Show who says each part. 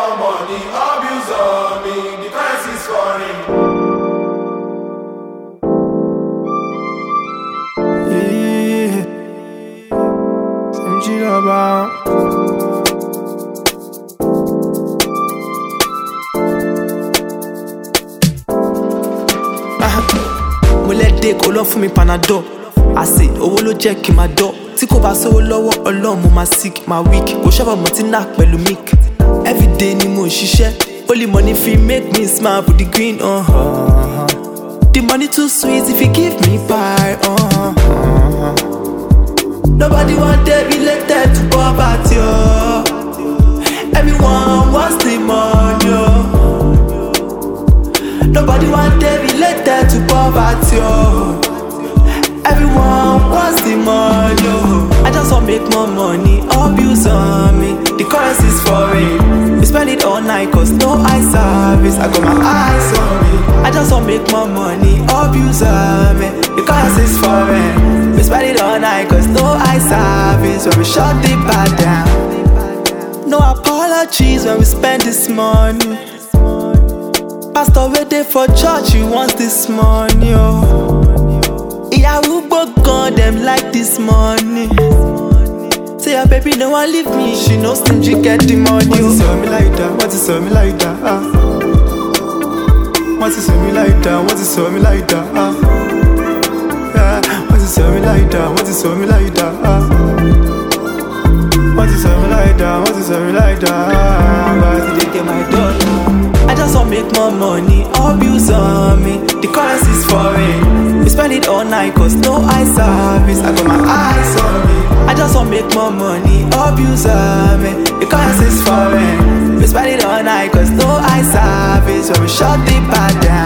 Speaker 1: more money, abuse on me. The currency's foreign.
Speaker 2: Mo let dey kó lọ fún mi panadol. Àsè owó ló jẹ́ kí n máa dọ̀. Tí kò bá sówó lọ́wọ́ Ọlọ́run mo máa sick máa weak. Kò ṣọ́bọ̀ mọ̀ tí náà pẹ̀lú mic. Everyday ni mo ṣiṣẹ́. Only money fit make me smile with the green. The money too sweet if you give me pie. Nobody want to be related to poverty. Everyone wants the money. Nobody want to be related to poverty. Everyone wants the money. I just want make more money. Abuse on me. The currency's foreign. We spend it all night cause no eye service. I got my eyes on me. I just want make more money. Abuse on me. The currency's foreign. We spend it all night cause no eye service. When we shut the bar down. No apologies when we spend this money. Pastor waiting for church, he wants this money. Ìyàwó gone, them like this money. Say your baby no one leave me, she knows stingy get the money.
Speaker 3: What is me like that? What is me like that? What is me like that? What is me like that? Yeah. What is me like that? What is me like that? What is me like that? What is me like that?
Speaker 2: But they get my daughter. I just want make more money, abuse on me. The currency's foreign. We spend it all night cause no eye service. I got my eyes on me. I just want make more money, abuse on me. The currency's foreign. We spend it all night cause no eye service. When we shut the bar down.